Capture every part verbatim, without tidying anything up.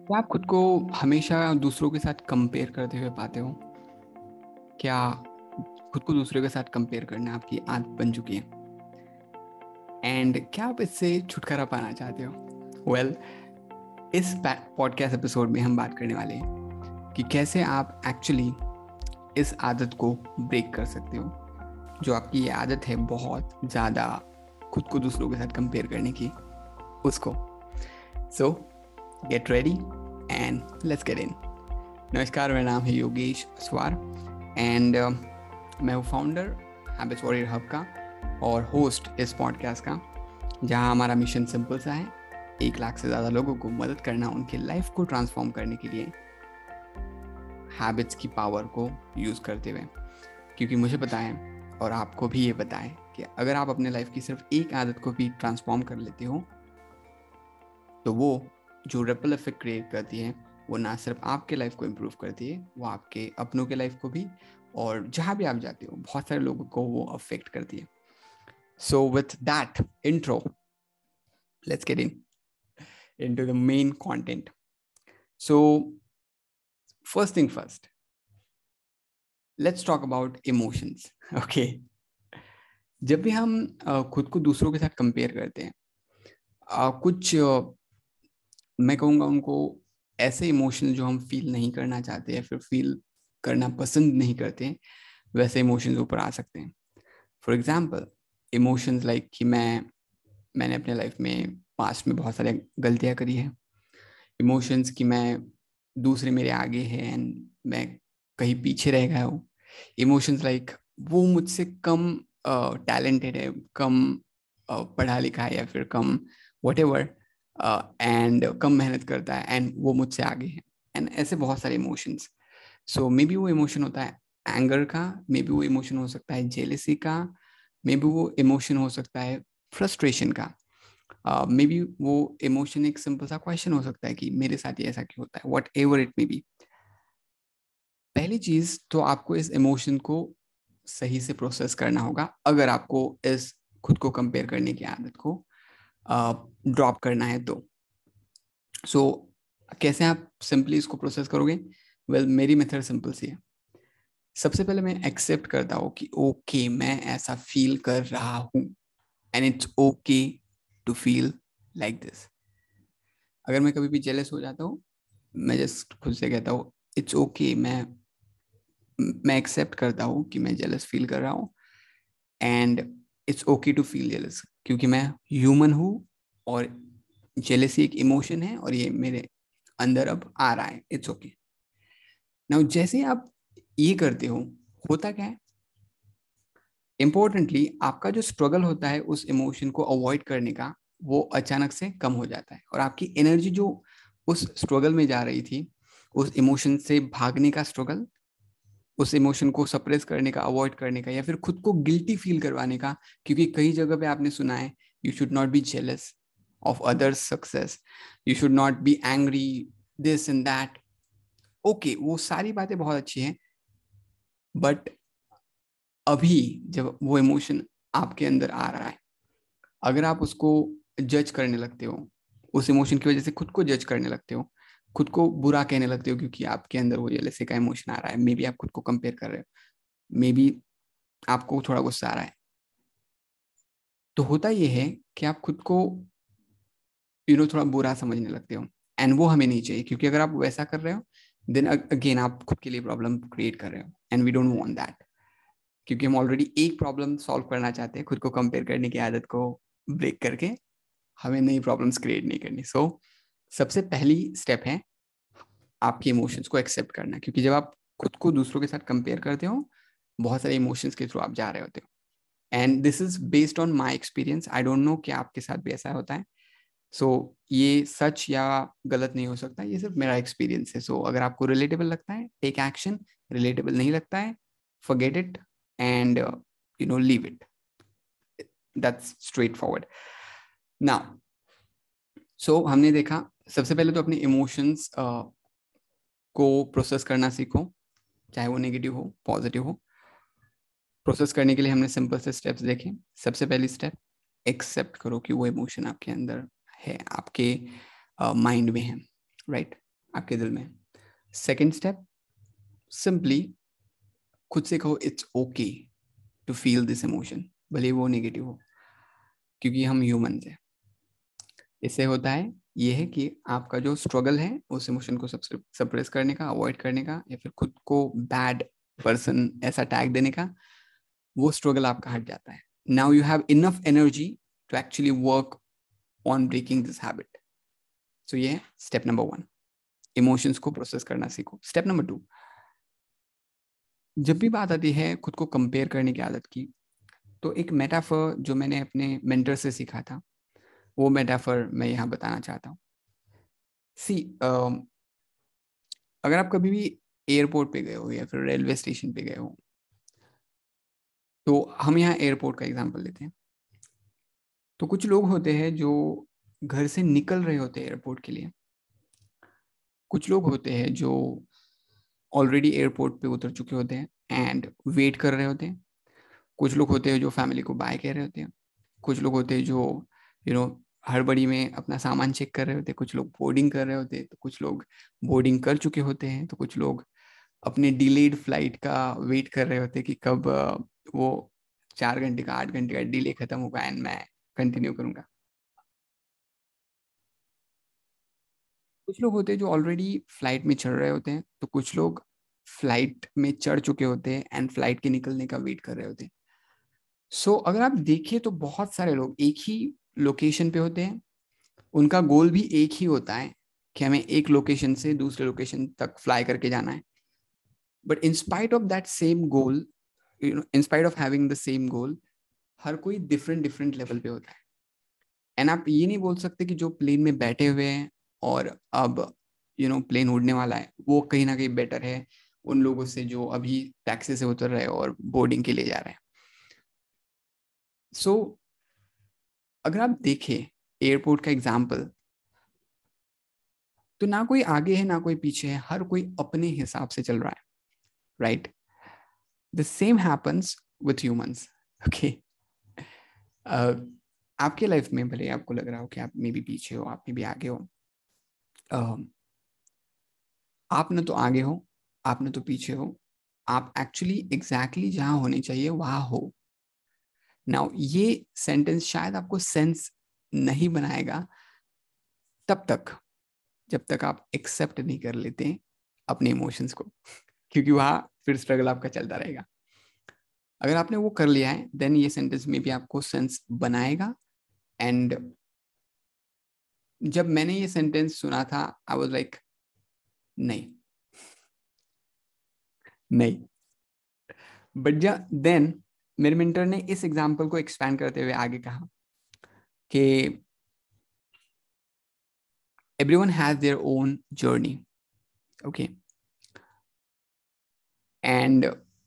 क्या आप खुद को हमेशा दूसरों के साथ कंपेयर करते हुए पाते हो? क्या खुद को दूसरों के साथ कंपेयर करना आपकी आदत बन चुकी है? एंड क्या आप इससे छुटकारा पाना चाहते हो? वेल well, इस पॉडकास्ट एपिसोड में हम बात करने वाले हैं कि कैसे आप एक्चुअली इस आदत को ब्रेक कर सकते हो, जो आपकी ये आदत है बहुत ज़्यादा खुद को दूसरों के साथ कंपेयर करने की, उसको। So get ready and let's get in. नमस्कार, मेरा नाम है योगेश स्वार एंड uh, मैं हूँ फाउंडर हैबिट्स वॉरियर हब का और होस्ट इस पॉडकास्ट का, जहाँ हमारा मिशन सिंपल सा है, एक लाख से ज़्यादा लोगों को मदद करना उनके लाइफ को ट्रांसफॉर्म करने के लिए हैबिट्स की पावर को यूज़ करते हुए। क्योंकि मुझे पता है और आपको भी ये पता है कि अगर आप अपने लाइफ की सिर्फ एक आदत को भी ट्रांसफॉर्म कर लेते हो तो वो जो रिपल इफेक्ट क्रिएट करती है वो ना सिर्फ आपके लाइफ को इम्प्रूव करती है, वो आपके अपनों के लाइफ को भी और जहाँ भी आप जाते हो बहुत सारे लोगों को वो अफेक्ट करती है। So with that intro, let's get in into the main content. So first thing first, let's talk about emotions. Okay, जब भी हम uh, खुद को दूसरों के साथ कंपेयर करते हैं, uh, कुछ uh, मैं कहूँगा उनको ऐसे इमोशंस जो हम फील नहीं करना चाहते या फिर फील करना पसंद नहीं करते, वैसे इमोशंस ऊपर आ सकते हैं। फॉर एग्जाम्पल, इमोशंस लाइक कि मैं मैंने अपने लाइफ में पास्ट में बहुत सारे गलतियाँ करी है। इमोशंस कि मैं दूसरे मेरे आगे हैं एंड मैं कहीं पीछे रह गया हूँ। इमोशंस लाइक वो मुझसे कम टैलेंटेड uh, है, कम uh, पढ़ा लिखा है या फिर कम वट एवर एंड कम मेहनत करता है एंड वो मुझसे आगे है। एंड ऐसे बहुत सारे इमोशंस। सो मे बी वो इमोशन होता है एंगर का, मे बी वो इमोशन हो सकता है जेलेसी का, मे बी वो इमोशन हो सकता है फ्रस्ट्रेशन का, मे बी वो इमोशन एक सिंपल सा क्वेश्चन हो सकता है कि मेरे साथ ये ऐसा क्यों होता है, whatever it may be. पहली चीज तो आपको इस इमोशन को सही से प्रोसेस करना होगा अगर आपको इस खुद को कंपेयर करने की आदत को ड्रॉप uh, करना है तो। सो so, कैसे आप सिंपली इसको प्रोसेस करोगे? वेल well, मेरी मेथड सिंपल सी है। सबसे पहले मैं एक्सेप्ट करता हूँ कि ओके okay, मैं ऐसा फील कर रहा हूँ and it's okay to feel like this. अगर मैं कभी भी जेलस हो जाता हूँ, मैं जस्ट खुद से कहता हूँ इट्स ओके, मैं मैं एक्सेप्ट करता हूँ कि मैं जेलस फील कर रहा हूँ and it's okay to feel jealous, क्योंकि मैं ह्यूमन हूँ और जेलसी एक इमोशन है और ये मेरे अंदर अब आ रहा है। It's okay. नाउ जैसे आप ये करते हो, होता क्या है, इंपॉर्टेंटली आपका जो स्ट्रगल होता है उस इमोशन को अवॉइड करने का, वो अचानक से कम हो जाता है और आपकी एनर्जी जो उस स्ट्रगल में जा रही थी, उस इमोशन से भागने का स्ट्रगल, उस इमोशन को सप्रेस करने का, अवॉइड करने का या फिर खुद को गिल्टी फील करवाने का, क्योंकि कई जगह पे आपने सुना है you should not be jealous of others success, you should not be angry, this and that. Okay, वो सारी बातें बहुत अच्छी हैं, बट अभी जब वो इमोशन आपके अंदर आ रहा है, अगर आप उसको जज करने लगते हो, उस इमोशन की वजह से खुद को जज करने लगते हो, खुद को बुरा कहने लगते हो क्योंकि आपके अंदर वो जेलसी का इमोशन आ रहा है, मे बी आप खुद को कंपेयर कर रहे हो, मे बी आपको थोड़ा गुस्सा आ रहा है, तो होता ये है कि आप खुद को यू नो थोड़ा बुरा समझने लगते हो एंड वो हमें नहीं चाहिए, क्योंकि अगर आप वैसा कर रहे हो देन अगेन आप खुद के लिए प्रॉब्लम क्रिएट कर रहे हो and we don't want that. क्योंकि हम ऑलरेडी एक प्रॉब्लम सॉल्व करना चाहते हैं, खुद को कंपेयर करने की आदत को ब्रेक करके, हमें नई प्रॉब्लम्स क्रिएट नहीं करनी। सो so, सबसे पहली स्टेप है आपके इमोशंस को एक्सेप्ट करना, क्योंकि जब आप खुद को दूसरों के साथ कंपेयर करते हो, बहुत सारे इमोशंस के थ्रू आप जा रहे होते हो and this is based on my experience. I don't know कि आपके साथ भी ऐसा होता है। सो so, ये सच या गलत नहीं हो सकता, ये सिर्फ मेरा एक्सपीरियंस है। सो so, अगर आपको रिलेटेबल लगता है टेक एक्शन, रिलेटेबल नहीं लगता है forget it and you know leave it. That's straightforward. Now so हमने देखा, सबसे पहले तो अपने इमोशंस uh, को प्रोसेस करना सीखो, चाहे वो नेगेटिव हो पॉजिटिव हो। प्रोसेस करने के लिए हमने सिंपल से स्टेप्स देखे। सबसे पहली स्टेप, एक्सेप्ट करो कि वो इमोशन आपके अंदर है, आपके माइंड uh, में है, राइट right? आपके दिल में। सेकेंड स्टेप, सिंपली खुद से कहो it's okay to feel this emotion, भले वो नेगेटिव हो, क्योंकि हम ह्यूमंस हैं। इससे होता है ये है कि आपका जो स्ट्रगल है उस इमोशन को सप्रेस करने का, अवॉइड करने का, या फिर खुद को बैड पर्सन ऐसा टैग देने का, वो स्ट्रगल आपका हट जाता है। Now you have enough energy to actually work on breaking this habit. So ये है स्टेप नंबर वन, इमोशंस को प्रोसेस करना सीखो। स्टेप नंबर टू, जब भी बात आती है खुद को कंपेयर करने की आदत की, तो एक मेटाफर जो मैंने अपने मेंटर से सीखा था, वो मेटाफर मैं यहाँ बताना चाहता हूँ। सी uh, अगर आप कभी भी एयरपोर्ट पे गए हो या फिर रेलवे स्टेशन पे गए हो, तो हम यहाँ एयरपोर्ट का एग्जांपल लेते हैं। तो कुछ लोग होते हैं जो घर से निकल रहे होते हैं एयरपोर्ट के लिए, कुछ लोग होते हैं जो ऑलरेडी एयरपोर्ट पे उतर चुके होते हैं एंड वेट कर रहे होते हैं, कुछ लोग होते हैं जो फैमिली को बाय कह रहे होते हैं, कुछ लोग होते हैं जो यू नो हड़बड़ी में अपना सामान चेक कर रहे होते हैं, कुछ लोग बोर्डिंग कर रहे होते हैं, तो कुछ लोग बोर्डिंग कर चुके होते हैं, तो कुछ लोग अपने डिलेड फ्लाइट का वेट कर रहे होते हैं कि कब वो चार घंटे का आठ घंटे का डिले खत्म होगा एंड मैं कंटिन्यू करूंगा। कुछ लोग होते हैं जो ऑलरेडी फ्लाइट में चढ़ रहे होते हैं, तो कुछ लोग फ्लाइट में चढ़ चुके होते हैं एंड फ्लाइट के निकलने का वेट कर रहे होते हैं। सो so, अगर आप देखिए तो बहुत सारे लोग एक ही लोकेशन पे होते हैं, उनका गोल भी एक ही होता है कि हमें एक लोकेशन से दूसरे लोकेशन तक फ्लाई करके जाना है। But in spite of that same goal, in spite of having the same goal, हर कोई डिफरेंट डिफरेंट लेवल पे होता है। एंड आप ये नहीं बोल सकते कि जो प्लेन में बैठे हुए हैं और अब यू नो प्लेन उड़ने वाला है, वो कहीं ना कहीं बेटर है उन लोगों से जो अभी टैक्सी से उतर रहे हैं और बोर्डिंग के लिए जा रहे हैं। सो so, अगर आप देखें एयरपोर्ट का एग्जाम्पल, तो ना कोई आगे है ना कोई पीछे है, हर कोई अपने हिसाब से चल रहा है, right? The same happens with humans, okay? आपके लाइफ में भले आपको लग रहा हो कि आप मे भी पीछे हो, आप मे भी आगे हो, uh, आप न तो आगे हो, आप न तो पीछे हो, आप एक्चुअली एग्जैक्टली जहां होने चाहिए वहां हो। नाउ ये सेंटेंस शायद आपको सेंस नहीं बनाएगा तब तक जब तक आप एक्सेप्ट नहीं कर लेते अपने इमोशंस को, क्योंकि वहां फिर स्ट्रगल आपका चलता रहेगा। अगर आपने वो कर लिया है, देन ये सेंटेंस में भी आपको सेंस बनाएगा। एंड जब मैंने ये सेंटेंस सुना था, आई वाज लाइक नहीं नहीं। बट जब देन मेरे मेंटर ने इस एग्जांपल को एक्सपैंड करते हुए आगे कहा कि everyone has their own journey, okay? And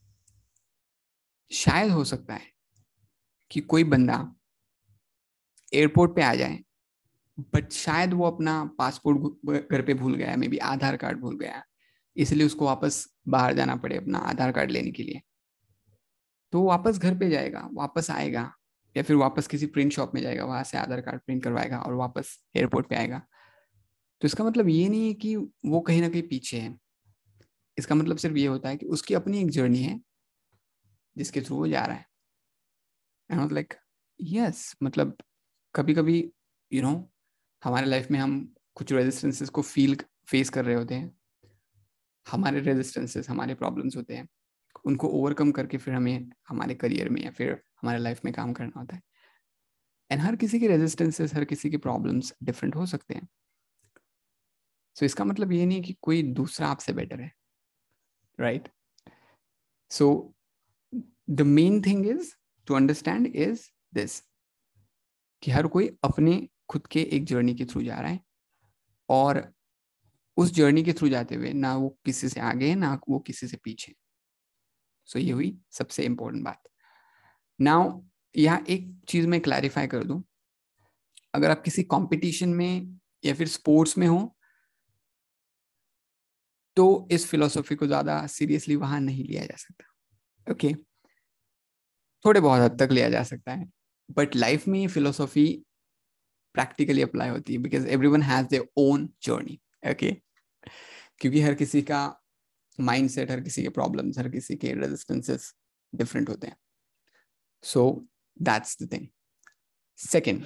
शायद हो सकता है कि कोई बंदा एयरपोर्ट पे आ जाए, बट शायद वो अपना पासपोर्ट घर पे भूल गया, मे बी आधार कार्ड भूल गया, इसलिए उसको वापस बाहर जाना पड़े अपना आधार कार्ड लेने के लिए। तो वो वापस घर पे जाएगा, वापस आएगा, या फिर वापस किसी प्रिंट शॉप में जाएगा, वहां से आधार कार्ड प्रिंट करवाएगा और वापस एयरपोर्ट पे आएगा। तो इसका मतलब ये नहीं है कि वो कहीं ना कहीं पीछे है, इसका मतलब सिर्फ ये होता है कि उसकी अपनी एक जर्नी है जिसके थ्रू वो जा रहा है। And I was like yes, मतलब कभी कभी यू नो हमारे लाइफ में हम कुछ रेजिस्टेंसेस को फील फेस कर रहे होते हैं, हमारे रेजिस्टेंसेस हमारे प्रॉब्लम्स होते हैं, उनको ओवरकम करके फिर हमें हमारे करियर में या फिर हमारे लाइफ में काम करना होता है। एंड हर किसी के रेजिस्टेंसेस, हर किसी के प्रॉब्लम्स डिफरेंट हो सकते हैं। सो so, इसका मतलब ये नहीं है कि कोई दूसरा आपसे बेटर है, right? So the main thing is to understand is this, कि हर कोई अपने खुद के एक जर्नी के थ्रू जा रहा है, और उस जर्नी के थ्रू जाते हुए ना वो किसी से आगे है ना वो किसी से पीछे। सो so, ये हुई सबसे इंपॉर्टेंट बात। नाउ यहाँ एक चीज मैं क्लैरिफाई कर दूं, अगर आप किसी कंपटीशन में या फिर स्पोर्ट्स में हो, तो इस फिलोसॉफी को ज्यादा सीरियसली वहां नहीं लिया जा सकता, ओके okay? थोड़े बहुत हद तक लिया जा सकता है, बट लाइफ में ये फिलोसॉफी प्रैक्टिकली अप्लाई होती है, because everyone has their own journey, okay? क्योंकि हर किसी का माइंडसेट, हर किसी के प्रॉब्लम्स, हर किसी के रेजिस्टेंसेस डिफरेंट होते हैं. So that's the thing. Second,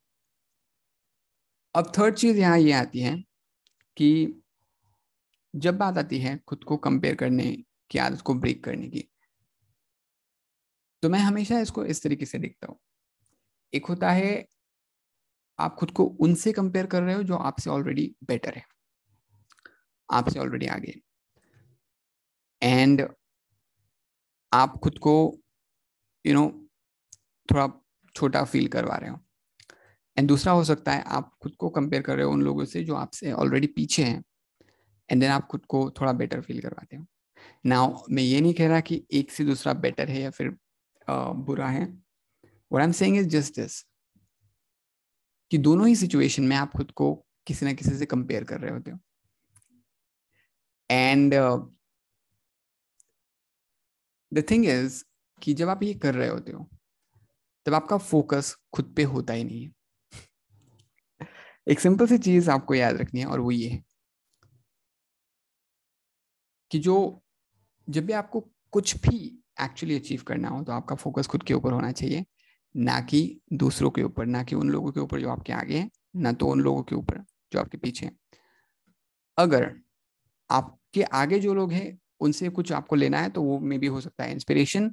अब थर्ड चीज यहाँ ये आती है कि जब बात आती है खुद को कंपेयर करने की आदत को ब्रेक करने की, तो मैं हमेशा इसको इस तरीके से देखता हूँ. एक होता है आप खुद को उनसे कंपेयर कर रहे हो जो आपसे ऑलरेडी बेटर है, आपसे ऑलरेडी आगे, एंड आप खुद को यू you नो know, थोड़ा छोटा फील करवा रहे हो. एंड दूसरा हो सकता है आप खुद को कंपेयर कर रहे हो उन लोगों से जो आपसे ऑलरेडी पीछे हैं, एंड देन आप खुद को थोड़ा बेटर फील करवाते हो. नाउ मैं ये नहीं कह रहा कि एक से दूसरा बेटर है या फिर uh, बुरा है. What I am saying is just this कि दोनों ही सिचुएशन में आप खुद को किसी ना किसी से कंपेयर कर रहे होते हो. एंड द थिंग इज कि जब आप ये कर रहे होते हो तब आपका फोकस खुद पे होता ही नहीं है. एक सिंपल सी चीज आपको याद रखनी है और वो ये है कि जो जब भी आपको कुछ भी एक्चुअली अचीव करना हो तो आपका फोकस खुद के ऊपर होना चाहिए, ना कि दूसरों के ऊपर, ना कि उन लोगों के ऊपर जो आपके आगे हैं, ना तो उन लोगों के ऊपर जो आपके पीछे हैं. अगर आपके आगे जो लोग हैं उनसे कुछ आपको लेना है तो वो मे भी हो सकता है इंस्पिरेशन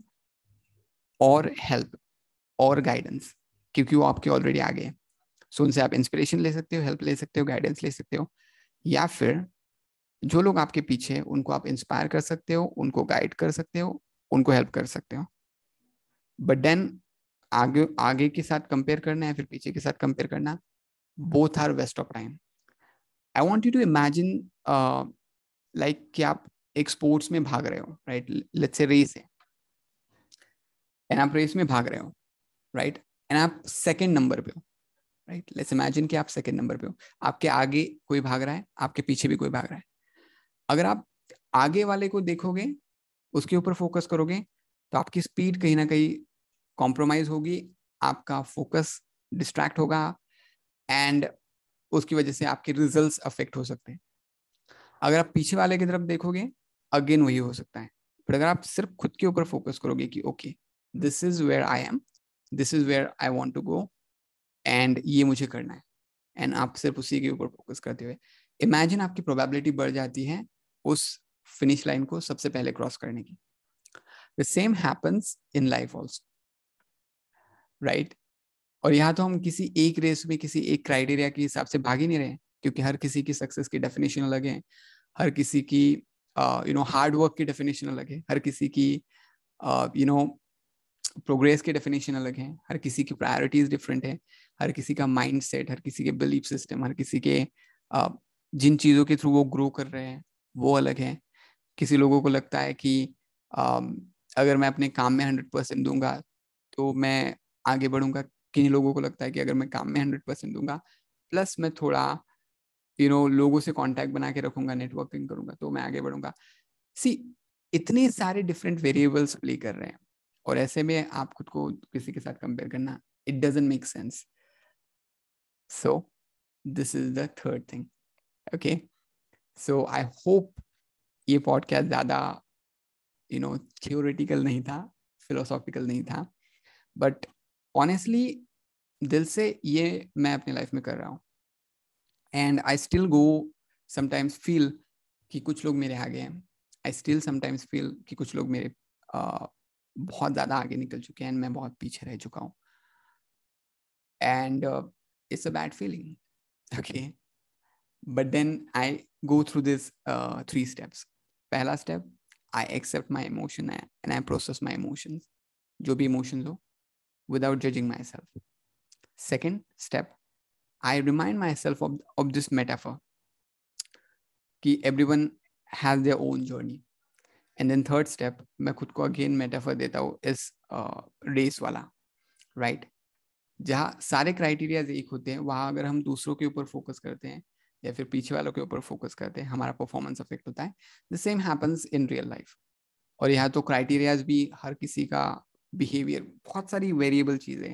और हेल्प और गाइडेंस, क्योंकि वो आपके ऑलरेडी आगे हैं. सो उनसे आप इंस्पिरेशन ले सकते हो, हेल्प ले सकते हो, गाइडेंस ले सकते हो, या फिर जो लोग आपके पीछे हैं उनको आप इंस्पायर कर सकते हो, उनको गाइड कर सकते हो, उनको हेल्प कर सकते हो. बट देन आगे आगे के साथ कंपेयर करना है फिर पीछे के साथ कंपेयर करना, both are waste of time. I want you to imagine like कि आप एक स्पोर्ट्स में भाग रहे हो, राइट, लेट्स से रेस है, एंड आप रेस में भाग रहे हो, राइट, एंड आप सेकंड नंबर पे हो, राइट. लेट्स इमेजिन कि आप सेकंड नंबर पे हो, आपके आगे कोई भाग रहा है, आपके पीछे भी कोई भाग रहा है. अगर आप आगे वाले को देखोगे, उसके ऊपर फोकस करोगे, तो आपकी स्पीड कहीं ना कहीं कॉम्प्रोमाइज होगी, आपका फोकस डिस्ट्रैक्ट होगा, एंड उसकी वजह से आपके रिजल्ट्स अफेक्ट हो सकते हैं. अगर आप पीछे वाले की तरफ देखोगे, अगेन वही हो सकता है. पर अगर आप सिर्फ खुद के ऊपर फोकस करोगे कि okay this is where I am, this is where I want to go, and ये मुझे करना है, एंड आप सिर्फ उसी के ऊपर फोकस करते हुए, इमेजिन आपकी प्रोबेबिलिटी बढ़ जाती है उस फिनिश लाइन को सबसे पहले क्रॉस करने की. The same happens in life also, right. और यहाँ तो हम किसी एक रेस में किसी एक क्राइटेरिया के हिसाब से भाग ही नहीं रहे, क्योंकि हर किसी की सक्सेस की डेफिनेशन अलग है, हर किसी की यू नो हार्ड वर्क की डेफिनेशन अलग है, हर किसी की यू नो प्रोग्रेस की डेफिनेशन अलग है, हर किसी की प्रायोरिटीज डिफरेंट है, हर किसी का माइंड सेट, हर किसी के बिलीफ सिस्टम, हर किसी के uh, जिन चीज़ों के थ्रू वो ग्रो कर रहे हैं वो अलग है. किसी लोगों को लगता है कि uh, अगर मैं अपने काम में हंड्रेड परसेंट दूंगा तो मैं आगे बढ़ूंगा, किन लोगों को लगता है कि अगर मैं काम में हंड्रेड परसेंट दूंगा प्लस मैं थोड़ा यू you नो know, लोगों से कांटेक्ट बना के रखूंगा, नेटवर्किंग करूंगा, तो मैं आगे बढ़ूंगा. सी इतने सारे डिफरेंट वेरिएबल्स प्ले कर रहे हैं, और ऐसे में आप खुद को किसी के साथ कंपेयर करना, it doesn't make sense. So this is the third thing. Okay, so I hope ये पॉडकास्ट ज़्यादा यू नो थियोरेटिकल नहीं था, फिलोसॉफिकल नहीं था, बट ऑनेस्टली दिल से ये मैं अपनी लाइफ में कर रहा हूँ. And I still go sometimes feel कि कुछ लोग मेरे आगे हैं, आई स्टिल समटाइम्स फील कि कुछ लोग मेरे uh, बहुत ज़्यादा आगे निकल चुके हैं, मैं बहुत पीछे रह चुका हूँ. And it's a bad feeling, okay. But then I go through this three steps. पहला step, I accept my emotion and I process my emotions, जो भी इमोशंस हो, without judging myself. Second step, I remind myself of, of this metaphor कि everyone has their own journey. And then third step, मैं खुद को again metaphor देता हूँ इस रेस वाला, right? जहाँ सारे क्राइटेरियाज एक होते हैं, वहाँ अगर हम दूसरों के ऊपर फोकस करते हैं या फिर पीछे वालों के ऊपर फोकस करते हैं, हमारा परफॉर्मेंस अफेक्ट होता है. The same happens in real life. और यहाँ तो क्राइटेरियाज भी हर किसी का बिहेवियर, बहुत सारी वेरिएबल चीज़ें.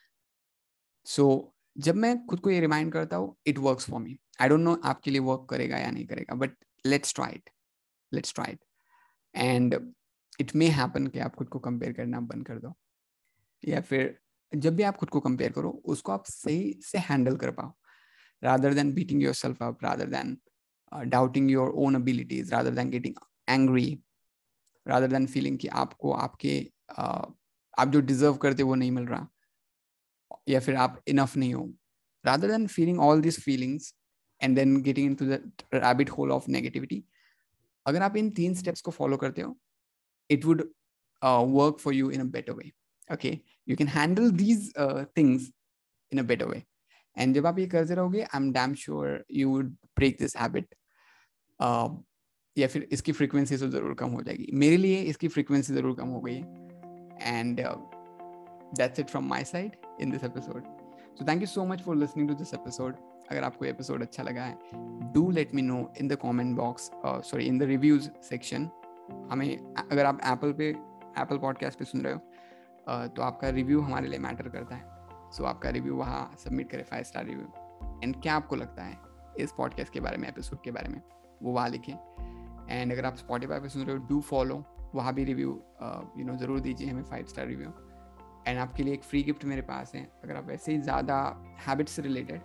सो so, जब मैं खुद को ये रिमाइंड करता हूँ, it works for me. I don't know आपके लिए वर्क करेगा या नहीं करेगा, but let's try it, let's try it and it may happen कि आप खुद को कंपेयर करना बंद कर दो, या फिर जब भी आप खुद को कंपेयर करो उसको आप सही से हैंडल कर पाओ, rather than beating yourself up, rather than uh, doubting your own abilities, rather than getting angry, rather than feeling कि आपको आपके uh, आप जो डिजर्व करते वो नहीं मिल रहा, या फिर आप इनफ नहीं हो, rather than feeling all these feelings and then getting into the rabbit hole of negativity, अगर आप इन तीन स्टेप्स को फॉलो करते हो, it would uh, work for you in a better way. Okay, you can handle these uh, things in a better way. And जब आप ये करते रहोगे, I'm damn sure you would break this habit. uh, या फिर इसकी frequency तो ज़रूर कम हो जाएगी. मेरे लिए इसकी फ्रीक्वेंसी ज़रूर कम हो गई है. And uh, that's it from my side in this episode. So thank you so much for listening to this episode. अगर आपको ये episode अच्छा लगा है, do let me know in the comment box, uh, sorry in the reviews section. हमें अगर आप Apple पे Apple podcast पे सुन रहे हो, uh, तो आपका रिव्यू हमारे लिए मैटर करता है. सो so, आपका रिव्यू वहाँ सबमिट करें, फाइव स्टार रिव्यू. एंड क्या आपको लगता है इस पॉडकास्ट के बारे में, एपिसोड के बारे में, वो वहाँ लिखें. एंड अगर आप स्पॉटिफाई पे सुन रहे हो, डू फॉलो, वहाँ भी रिव्यू यू नो ज़रूर दीजिए हमें फाइव स्टार रिव्यू. एंड आपके लिए एक फ्री गिफ्ट मेरे पास है. अगर आप वैसे ही ज़्यादा हैबिट्स से रिलेटेड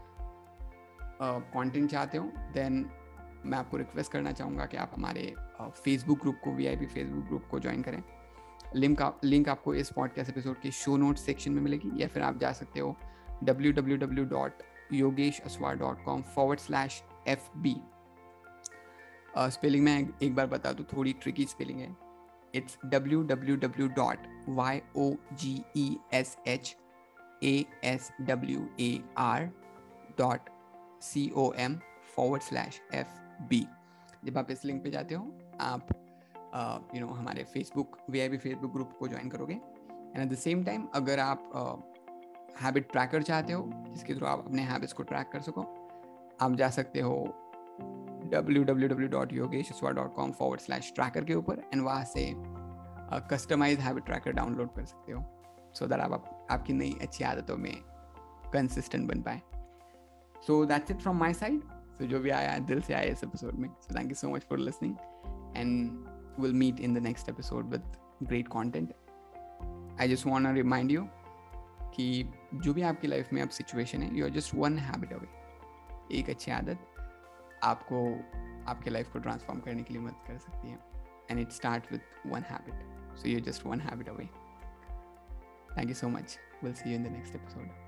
कंटेंट चाहते हो, देन मैं आपको रिक्वेस्ट करना चाहूँगा कि आप हमारे फेसबुक ग्रुप को, V I P Facebook group को ज्वाइन करें. लिंक आप लिंक आपको इस पॉडकास्ट एपिसोड के शो नोट्स सेक्शन में मिलेगी, या फिर आप जा सकते हो W W W dot Yogesh Aswar dot com forward slash F B. Spelling में एक बार बता दूँ, थोड़ी ट्रिकी स्पेलिंग है. It's W W W dot Y O G E S H A S W A R dot C O M forward slash F B. जब आप इस लिंक पे जाते हो, आप यू नो हमारे Facebook V I P Facebook group को join करोगे. And at the same time अगर आप हैबिट ट्रैकर चाहते हो जिसके थ्रू आप अपने हैबिट्स को ट्रैक कर सको, आप जा सकते हो W W W dot Yogesh Aswar dot com forward slash tracker के ऊपर, एंड वहाँ से कस्टमाइज हैबिट ट्रैकर डाउनलोड कर सकते हो, सो दैट आप, आप आपकी नई अच्छी आदतों में कंसिस्टेंट बन पाए. So that's it from my side. So जो भी आया दिल से आया इस एपिसोड में. So thank you so much for listening, and we'll meet in the next episode with great content. I just want to remind you कि जो भी आपकी लाइफ में अब सिचुएशन है, you are just one habit away. एक अच्छी आदत आपको आपके लाइफ को ट्रांसफॉर्म करने के लिए मदद कर सकती है, and it starts with one habit. So you're just one habit away. Thank you so much. We'll see you in the next episode.